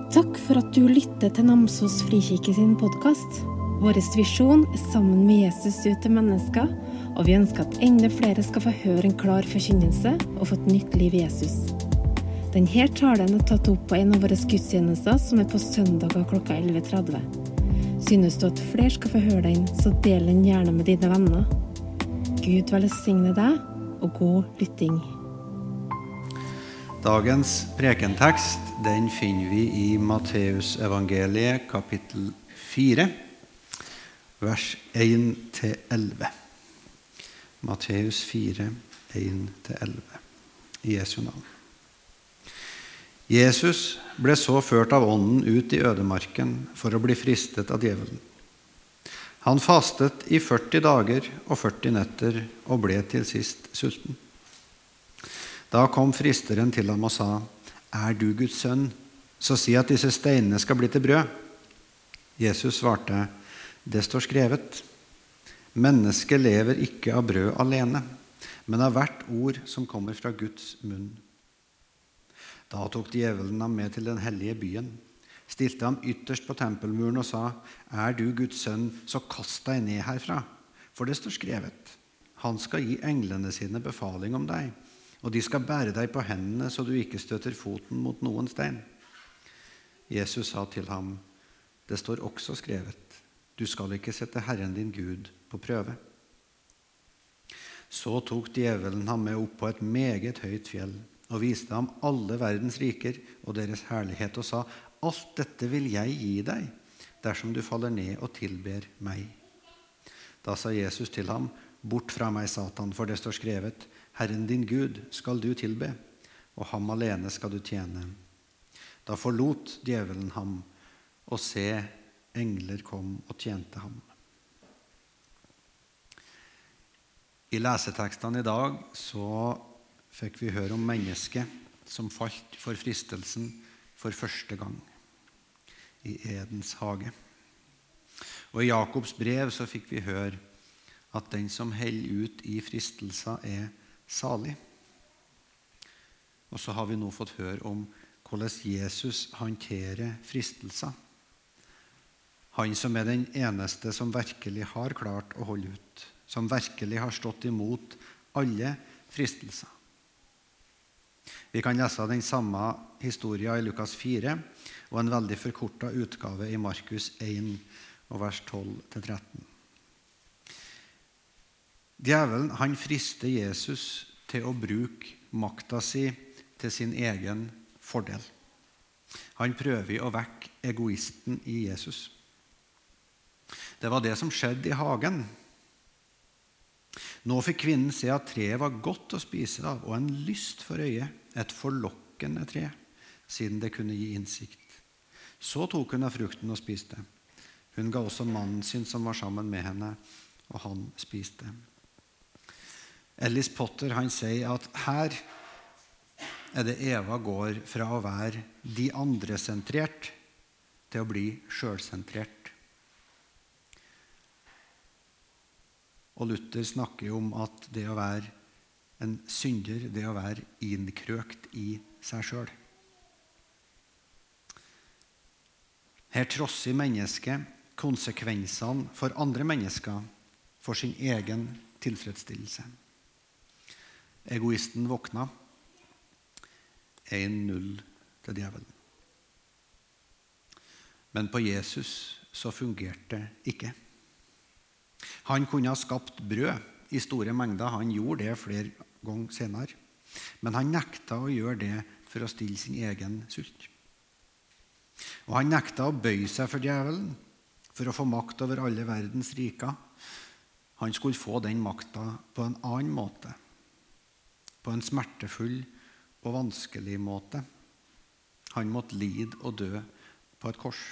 Takk for at du lytter til Namsos Frikirke sin podcast. Vår visjon sammen med Jesus ut til mennesker, og vi ønsker at enda flere skal få høre en klar forkynnelse og få et nytt liv i Jesus. Denne talen tatt opp på en av våre gudstjenester som på søndager klokka 11:30. Synes du at flere skal få høre den, så del den gjerne med dine venner. Gud velsigne deg, og god lytting. Dagens prekentekst, den finner vi i Matteus evangeliet, kapittel 4, vers 1-11. Matteus 4, 1-11, i Jesu navn. Jesus ble så ført av ånden ut i ødemarken for å bli fristet av djevelen. Han fastet i 40 dager og 40 netter og ble til sist sulten. Da kom fristeren til ham og sa, «Er du Guds sønn, så si at disse steinene skal bli til brød.» Jesus svarte, «Det står skrevet, mennesket lever ikke av brød alene, men av hvert ord som kommer fra Guds munn.» Da tok djevelen ham med til den hellige byen, stilte ham ytterst på tempelmuren og sa, «Er du Guds sønn, så kast deg ned herfra, for det står skrevet, han skal gi englene sine befaling om deg, og de skal bære deg på hendene så du ikke støter foten mot noen stein.» Jesus sa til ham, «Det står også skrevet, du skal ikke sette Herren din Gud på prøve.» Så tok djevelen ham med opp på et meget høyt fjell, og viste ham alle verdens riker og deres herlighet, og sa, «Alt dette vil jeg gi deg, dersom du faller ned og tilber meg.» Da sa Jesus til ham, «Bort fra meg, Satan, for det står skrevet, Herren din Gud skal du tilbe, og ham alene skal du tjene.» Da forlot djevelen ham, og se, engler kom og tjente ham. I lesetekstene i dag så fikk vi høre om mennesket som falt for fristelsen for første gang i Edens hage. Og i Jakobs brev så fikk vi høre at den som heller ut i fristelser salig. Og så har vi nå fått høre om hvordan Jesus håndterer fristelser. Han som den eneste som virkelig har klart å holde ut, som virkelig har stått imot alle fristelser. Vi kan lese den samme historien i Lukas 4 og en veldig forkortet utgave i Markus 1 og vers 12-13. Djevelen, han frister Jesus til å bruke makta si til sin egen fordel. Han prøver å vekke egoisten i Jesus. Det var det som skjedde i hagen. Nå fikk kvinnen se at treet var godt å spise av, og en lyst for øyet, et forlokkende tre, siden det kunne gi innsikt. Så tok hun av frukten og spiste. Hun ga også mannen sin som var sammen med henne, og han spiste. Ellis Potter, han sier at her det Eva går fra å være de andre sentrert til å bli selvsentrert. Og Luther snakker om at det å være en synder, det å være innkrøkt i seg selv. Her trosser mennesket konsekvensene for andre mennesker for sin egen tilfredsstillelse. Egoisten våkna. 1-0 til djevelen. Men på Jesus så fungerte det ikke. Han kunne ha skapt brød i store mengder, han gjorde det flere ganger senere. Men han nekta å gjøre det for å stille sin egen sult. Og han nekta å bøye seg for djevelen, for å få makt over alle verdens riker. Han skulle få den makta på en annen måte, på en smertefull og vanskelig måte. Han måtte lide og dø på et kors.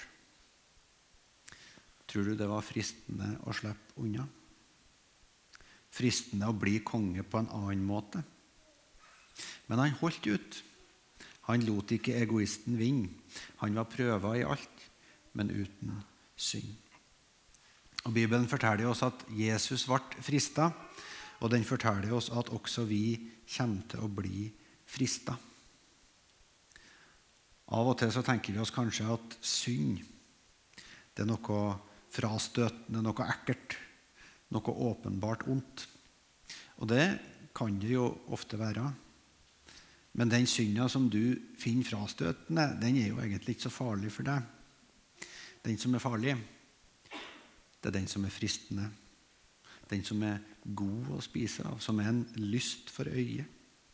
Tror du det var fristende å slippe unna? Fristende å bli konge på en annen måte? Men han holdt ut. Han lot ikke egoisten vinne. Han var prøvet i alt, men uten synd. Og Bibelen forteller oss at Jesus ble fristet, og den forteller oss at også vi kommer til å bli fristet. Av og til så tenker vi oss kanskje at synd, det noe frastøtende, noe ekkelt, noe åpenbart ondt. Og det kan det jo ofte være. Men den synda som du finner frastøtende, den jo egentlig ikke så farlig for deg. Den som farlig, det den som fristende. Den som god å spise av, som en lyst for øyet.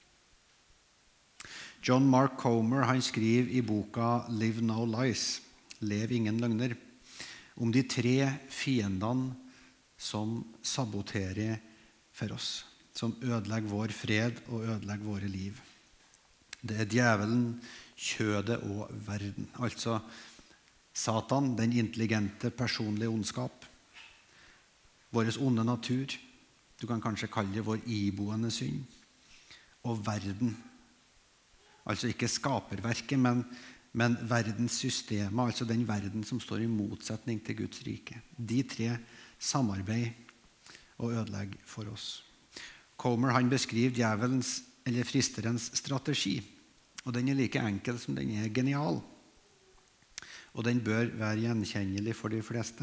John Mark Comer, han skriver i boka Live No Lies, Lev ingen løgner, om de 3 fiendene som saboterer for oss, som ødelegger vår fred og ødelegger våre liv. Det djevelen, kjødet og verden. Altså Satan, den intelligente personlige ondskap, vår onde natur, du kan kanskje kalle det vår iboende synd, og verden. Altså ikke skaperverket, men verdens systemer, altså den verden som står i motsetning til Guds rike. De 3 samarbeider og ødelegger for oss. Comer, han beskriver djevelens eller fristerens strategi, og den like enkel som den genial. Og den bør være gjenkjennelig for de fleste.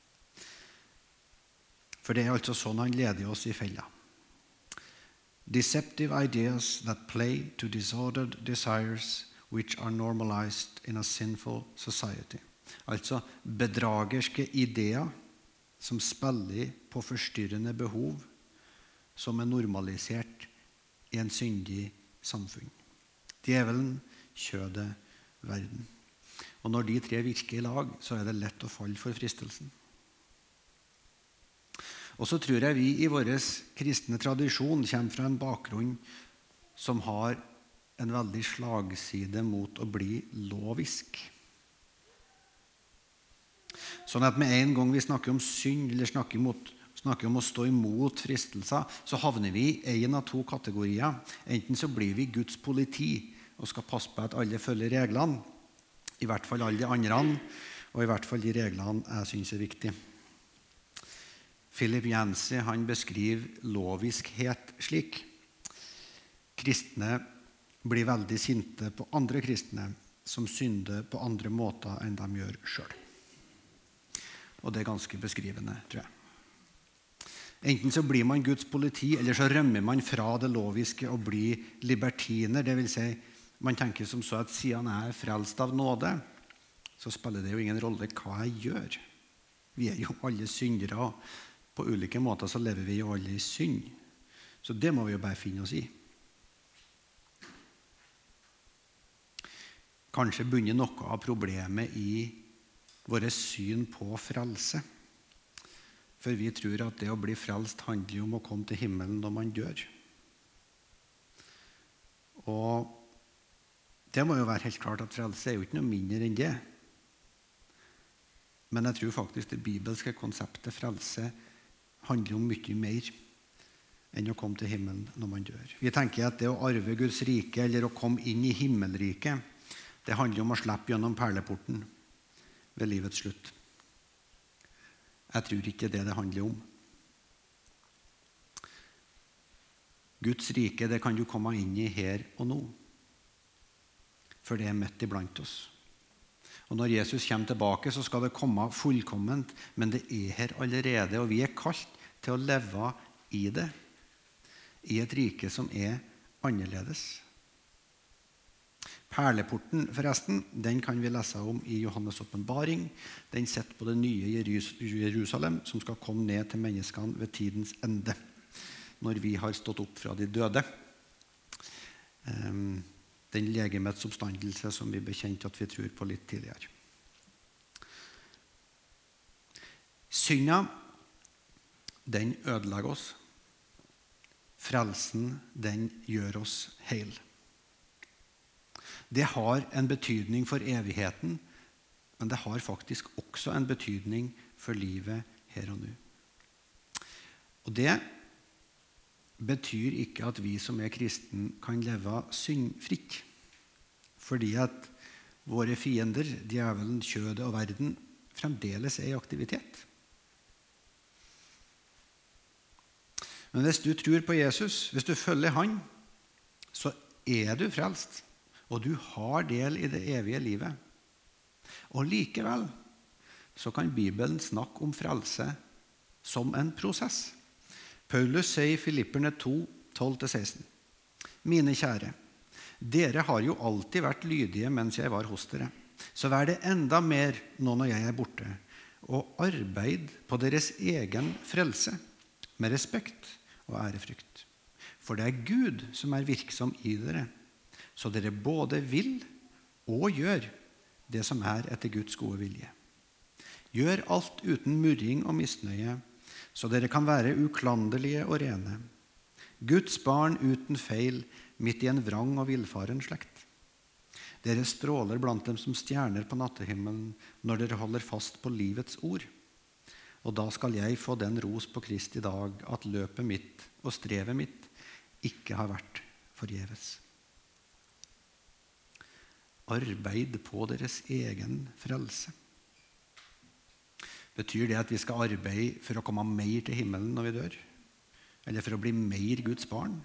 For det altså sånn han leder oss i fella. Deceptive ideas that play to disordered desires which are normalized in a sinful society. Altså bedragerske ideer som spiller på forstyrrende behov som normalisert i en syndig samfunn. Djevelen, kjødet, verden. Og når de 3 virker i lag, så det lett å falle for fristelsen. Og så tror jeg vi i vår kristne tradisjon kommer fra en bakgrunn som har en veldig slagside mot å bli lovisk. Sånn at med en gang vi snakker om synd, eller snakker om å stå imot fristelser, så havner vi i en av 2 kategorier. Enten så blir vi Guds politi og skal passe på at alle følger reglene, i hvert fall alle de andre, og i hvert fall de reglene jeg synes viktige. Philip Yancey, han beskriver loviskhet slik. Kristne blir veldig sinte på andre kristne som synder på andre måter enn de gjør selv. Og det ganske beskrivende, tror jeg. Enten så blir man Guds politi, eller så rømmer man fra det loviske og blir libertiner. Det vil si, man tenker som så at siden jeg frelst av nåde, så spiller det jo ingen rolle hva jeg gjør. Vi jo alle syndere. På ulike måter så lever vi jo alle i synd. Så det må vi jo bare finne oss i. Kanskje begynner noe av problemet i våre syn på frelse. For vi tror at det å bli frelst handler om å komme til himmelen når man dør. Og det må jo være helt klart at frelse jo ikke noe mindre enn det. Men jeg tror faktisk det bibelske konseptet frelse handler om mye mer enn å komme til himmelen når man dør. Vi tenker at det å arve Guds rike eller å komme inn i himmelriket, det handler om å slippe gjennom perleporten ved livets slutt. Jeg tror ikke det handler om. Guds rike, det kan du komme inn i her og nå. For det midt iblant oss. Og når Jesus kommer tilbake, så skal det komme fullkomment, men det her allerede, og vi kalt til å leve i det, i et rike som annerledes. Perleporten, forresten, den kan vi lese om i Johannes' åpenbaring. Den sitter på det nye Jerusalem, som skal komme ned til menneskene ved tidens ende, når vi har stått opp fra de døde. Den legemets oppstandelse som vi bekjente at vi tror på litt tidligere. Synda, den ødelegger oss. Frelsen, den gjør oss heil. Det har en betydning for evigheten, men det har faktisk også en betydning for livet her og nå. Og det betyr ikke at vi som kristen kan leve syndfritt, fordi at våre fiender, djevelen, kjødet og verden, fremdeles i aktivitet. Men hvis du tror på Jesus, hvis du følger han, så du frelst, og du har del i det evige livet. Og likevel så kan Bibelen snakke om frelse som en prosess. Paulus sier i Filipperne 2, 12-16: Mine kjære, dere har jo alltid vært lydige mens jeg var hos dere. Så vær det enda mer nå når jeg er borte, og arbeid på deres egen frelse med respekt og ærefrykt. For det er Gud som er virksom i dere, så dere både vil og gjør det som er etter Guds gode vilje. Gjør alt uten murring og misnøye, så dere kan være uklanderlige og rene. Guds barn uten feil, midt i en vrang og villfaren slekt. Dere stråler blant dem som stjerner på nattehimmelen når dere holder fast på livets ord. Og da skal jeg få den ros på Kristi dag at løpet mitt og strevet mitt ikke har vært forgjeves. Arbeid på deres egen frelse. Betyr det at vi skal arbeide for å komme mer til himmelen når vi dør? Eller for å bli mer Guds barn?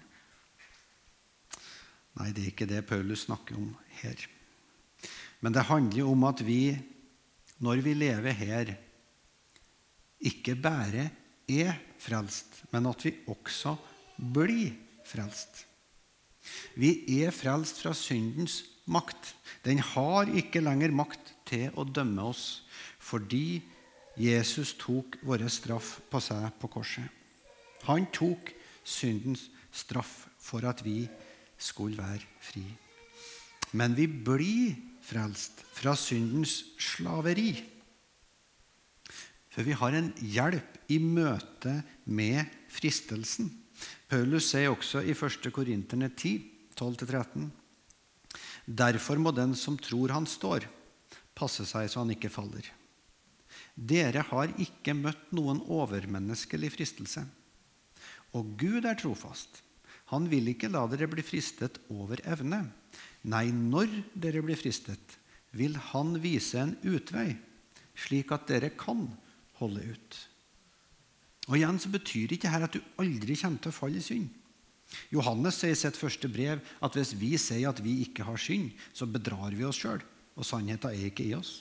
Nei, det er ikke det Paulus snakker om her. Men det handler om at vi, når vi lever her, ikke bare er frelst, men at vi også blir frelst. Vi er frelst fra syndens makt. Den har ikke lenger makt til å dømme oss, fordi Jesus tok vår straff på seg på korset. Han tok syndens straff for at vi skulle være fri. Men vi blir frelst fra syndens slaveri. For vi har en hjelp i møte med fristelsen. Paulus sier også i 1. Korinterne 10, 12-13: Derfor må den som tror han står, passe seg så han ikke faller. Dere har ikke møtt noen overmenneskelig fristelse. Og Gud er trofast. Han vil ikke la dere bli fristet over evne. Nei, når dere blir fristet, vil han vise en utvei, slik at dere kan holde ut. Og igjen så betyr ikke her at du aldri kommer til å falle i synd. Johannes sier i sitt første brev at hvis vi sier at vi ikke har synd, så bedrar vi oss selv, og sannheten er ikke i oss.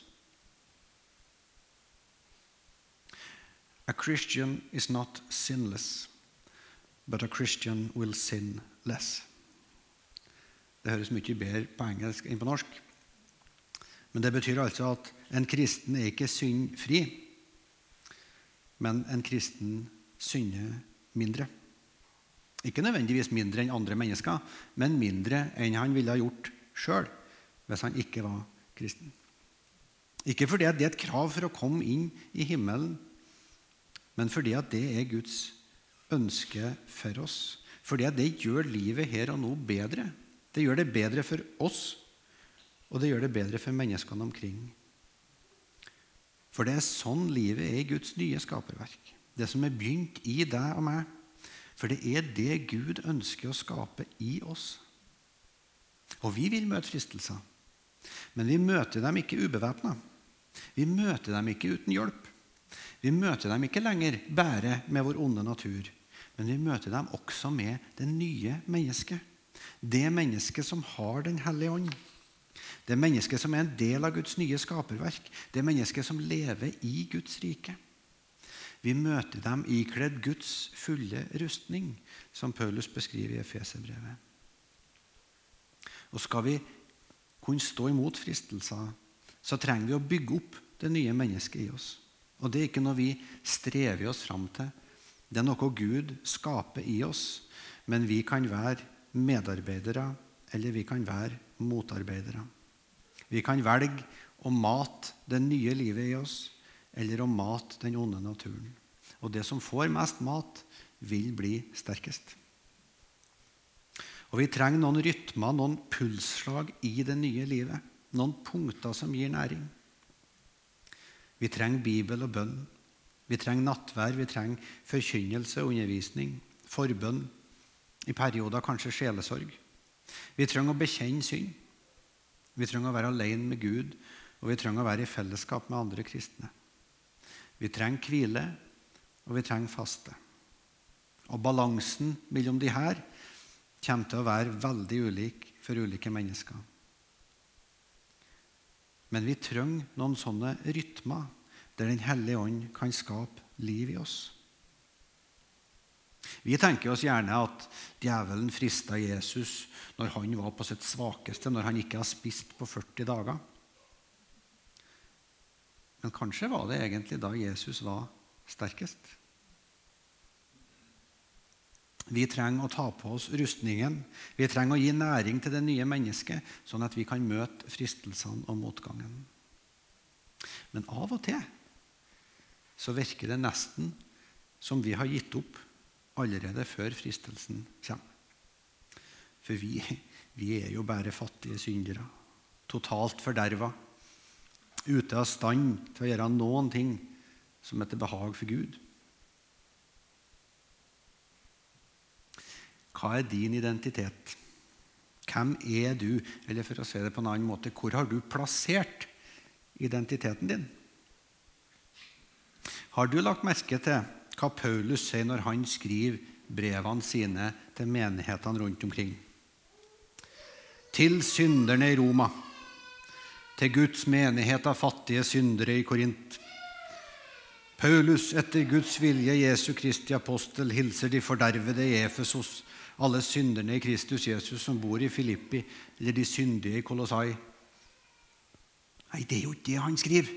A Christian is not sinless, but a Christian will sin less. Det høres mye bedre på engelsk enn på norsk. Men det betyr altså at en kristen er ikke syndfri, men en kristen synder mindre. Ikke nødvendigvis mindre enn andre mennesker, men mindre enn han ville ha gjort selv hvis han ikke var kristen. Ikke fordi at det er et krav for å komme inn i himmelen, men fordi at det er Guds ønske for oss. Fordi at det gjør livet her og nå bedre. Det gjør det bedre for oss, og det gjør det bedre for menneskene omkring. For det er sånn livet er i Guds nye skaperverk. Det som er begynt i deg og meg. For det er det Gud ønsker å skape i oss. Og vi vil møte fristelser. Men vi møter dem ikke ubevæpnet. Vi møter dem ikke uten hjelp. Vi møter dem ikke lenger bare med vår onde natur, men vi møter dem også med det nye mennesket. Det mennesket som har den hellige ånd. Det mennesket som er en del av Guds nye skaperverk. Det mennesket som lever i Guds rike. Vi møter dem ikledd Guds fulle rustning, som Paulus beskriver i Efeserbrevet. Og skal vi kunne stå imot fristelser, så trenger vi å bygge opp det nye mennesket i oss. Og det er ikke noe vi strever oss fram til. Det er noe Gud skaper i oss, men vi kan være medarbeidere, eller vi kan være motarbeidere. Vi kan velge å mate det nye livet i oss, eller å mate den onde naturen. Og det som får mest mat, vil bli sterkest. Og vi trenger noen rytmer, noen pulsslag i det nye livet. Noen punkter som gir næring. Vi trenger Bibel og bønn. Vi trenger nattvær, vi trenger forkynnelse og undervisning, forbønn, i perioder kanskje sjelesorg. Vi trenger å bekjenne synd. Vi trenger å være alene med Gud, og vi trenger å være i fellesskap med andre kristne. Vi trenger hvile, og vi trenger faste. Og balansen mellom de her kommer til å være veldig ulik for ulike mennesker. Men vi trenger noen sånne rytmer der Den hellige ånd kan skape liv i oss. Vi tenker oss gjerne at djevelen fristet Jesus når han var på sitt svakeste, når han ikke har spist på 40 dager. Men kanskje var det egentlig da Jesus var sterkest. Vi trenger å ta på oss rustningen. Vi trenger å gi næring til det nye mennesket, sånn at vi kan møte fristelsene og motgangen. Men av og til så virker det nesten som vi har gitt opp allerede før fristelsen kommer. For vi er jo bare fattige syndere, totalt forderva, ute av stand til å gjøre noen ting som er til behag for Gud. Hva er din identitet? Hvem er du? Eller for å si det på en annen måte, hvor har du plassert identiteten din? Har du lagt merke til hva Paulus sier når han skriver brevene sine til menighetene rundt omkring? Til synderne i Roma, til Guds menighet av fattige syndere i Korint. Paulus, etter Guds vilje, Jesu Kristi apostel, hilser de fordervede i Efesos, alle synderne i Kristus Jesus som bor i Filippi, eller de syndige i Kolossai. Nei, det er jo ikke det han skriver.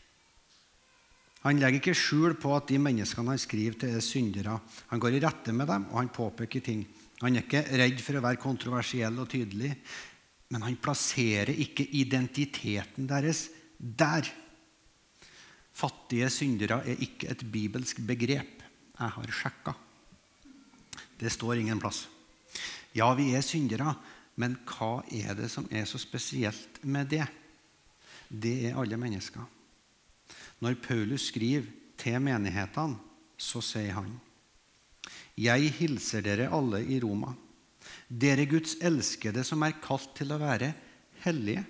Han legger ikke skjul på at de menneskene han skriver til er syndere. Han går i rette med dem, og han påpeker ting. Han er ikke redd for å være kontroversiell og tydelig, men han plasserer ikke identiteten deres der. Fattige syndere er ikke et bibelsk begrep. Jeg har sjekket. Det står ingen plass. Ja, vi er syndere, men hva er det som er så spesielt med det? Det er alle mennesker. Når Paulus skriver til menighetene, så sier han: Jeg hilser dere alle i Roma, dere Guds elskede som er kalt til å være hellige.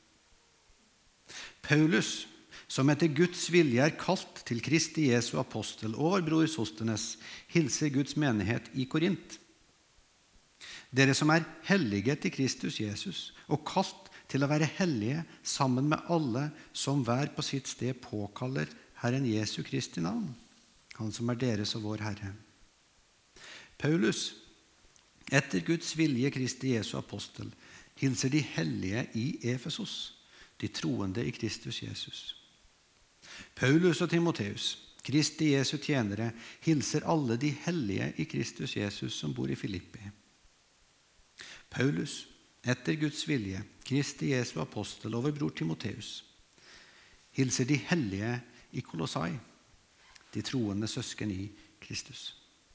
Paulus, som etter Guds vilje er kalt til Kristi Jesu apostel og vår bror Sostenes, hilser Guds menighet i Korint. Dere som er hellige til Kristus Jesus og kalt til å være hellige sammen med alle som hver på sitt sted påkaller Herren Jesu Kristi navn, han som er deres og vår Herre. Paulus, etter Guds vilje Kristi Jesu apostel, hilser de hellige i Efesos, de troende i Kristus Jesus. Paulus og Timoteus, Kristi Jesu tjenere, hilser alle de hellige i Kristus Jesus som bor i Filippi. Paulus, etter Guds vilje, Kristi Jesu apostel og vår bror Timoteus, hilser de hellige i Kolossai, de troende søsken i Kristus.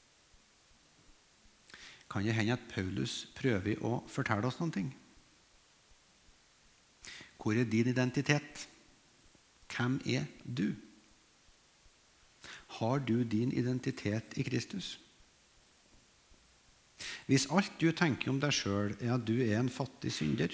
Kan det hende at Paulus prøver å fortelle oss noen ting? Hvor er din identitet? Hvem er du? Har du din identitet i Kristus? Hvis alt du tenker om deg selv er at du er en fattig synder,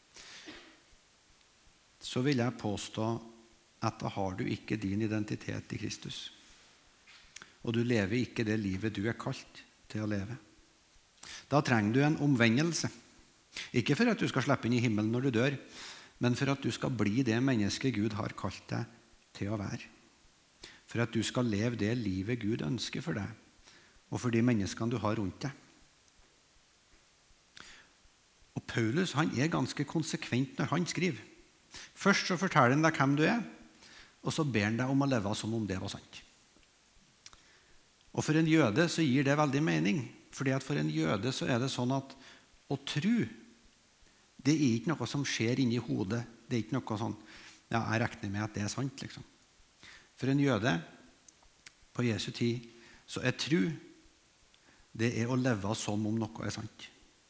så vil jeg påstå at da har du ikke din identitet i Kristus. Og du lever ikke det livet du er kalt til å leve. Da trenger du en omvendelse. Ikke for at du skal slippe inn i himmelen når du dør, men for at du skal bli det mennesket Gud har kalt deg til å være. For at du skal leve det livet Gud ønsker for deg, og for de menneskene du har rundt deg. Og Paulus, han er ganske konsekvent når han skriver. Først så forteller han deg hvem du er, og så ber han deg om å leve som om det var sant. Og for en jøde så gir det veldig mening, fordi at for en jøde så er det sånn at å tro, det er ikke noe som skjer inni hodet. Det er ikke noe sånn, ja, jeg regner med at det er sant, liksom. For en jøde på Jesu tid, så er tro, det er å leve som om noe er sant.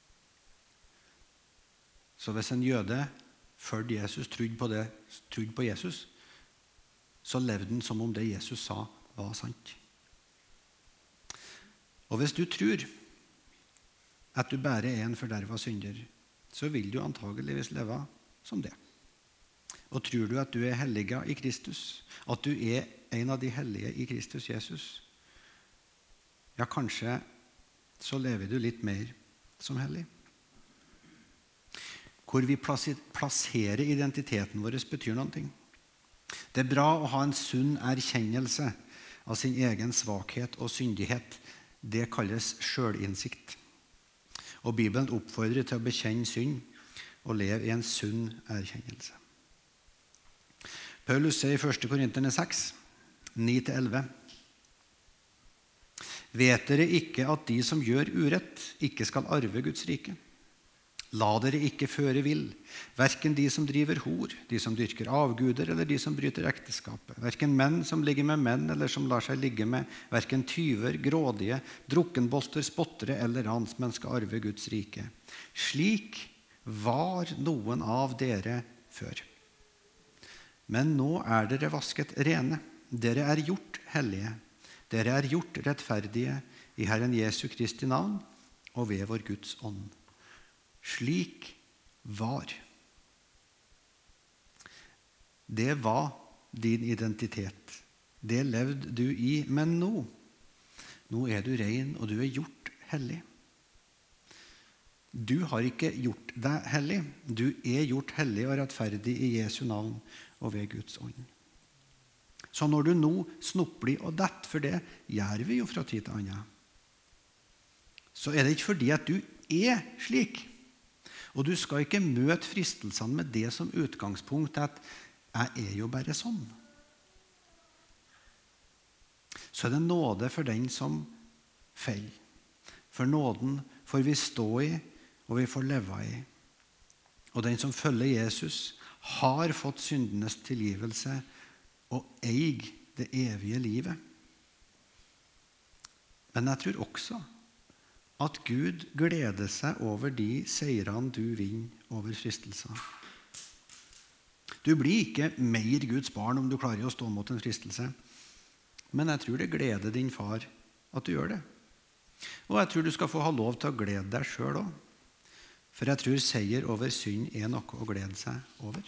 Så hvis en jøde fulgte Jesus, trodde på Jesus, så levde han som om det Jesus sa var sant. Og hvis du tror at du bare er en forderva synder, så vil du antageligvis leve som det. Og tror du at du er hellige i Kristus, at du er en av de hellige i Kristus Jesus, ja, kanskje så lever du litt mer som hellig. hvor vi plasserer identiteten vår, betyr noen ting. Det er bra å ha en sunn erkjennelse av sin egen svakhet og syndighet. Det kalles selvinnsikt. Og Bibelen oppfordrer til å bekjenne synd og leve i en sunn erkjennelse. Paulus sier i 1. Korinterne 6, 9-11: Vet dere ikke at de som gjør urett, ikke skal arve Guds rike? La dere ikke føre vill, hverken de som driver hor, de som dyrker avguder, eller de som bryter ekteskapet, hverken menn som ligger med menn, eller som lar seg ligge med, hverken tyver, grådige, drukkenbolter, spottere eller ransmenn skal arve Guds rike. Slik var noen av dere før. Men nå er dere vasket rene, dere er gjort hellige, dere er gjort rettferdige i Herren Jesu Kristi navn og ved vår Guds ånd. Slik var. Det var din identitet. Det levde du i, men nå er du ren, og du er gjort hellig. Du har ikke gjort deg hellig. Du er gjort hellig og rettferdig i Jesu navn og ved Guds ånd. Så når du nå snopper og detter, for det gjør vi jo fra tid til annen, så er det ikke fordi at du er slik. Og du skal ikke møte fristelsene med det som utgangspunkt at jeg er jo bare sånn. Så er det nåde for den som feil. For nåden får vi stå i, og vi får leve i. Og den som følger Jesus har fått syndenes tilgivelse og eier det evige livet. Men jeg tror også at Gud gleder seg over de seirene du vinner over fristelser. Du blir ikke mer Guds barn om du klarer å stå mot en fristelse, men jeg tror det gleder din far at du gjør det. Og jeg tror du skal få ha lov til å glede deg selv også, for jeg tror seier over synd er noe å glede seg over.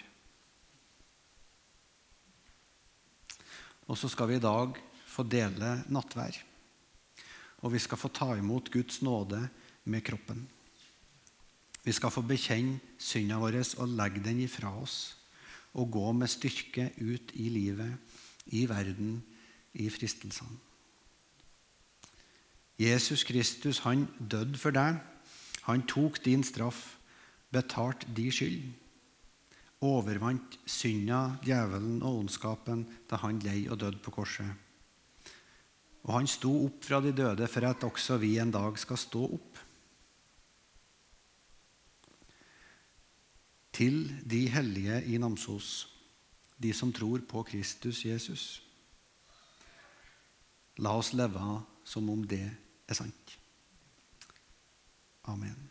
Og så skal vi i dag få dele nattvær. Og vi skal få ta imot Guds nåde med kroppen. Vi skal få bekjenne synda vår og legge den ifra oss, og gå med styrke ut i livet, i verden, i fristelsene. Jesus Kristus, han døde for deg. Han tok din straff, betalt din skyld, overvant synda, djevelen og ondskapen da han lei og døde på korset. Og han sto opp fra de døde for at også vi en dag skal stå opp. Til de hellige i Namsos, de som tror på Kristus Jesus. La oss leve som om det er sant. Amen.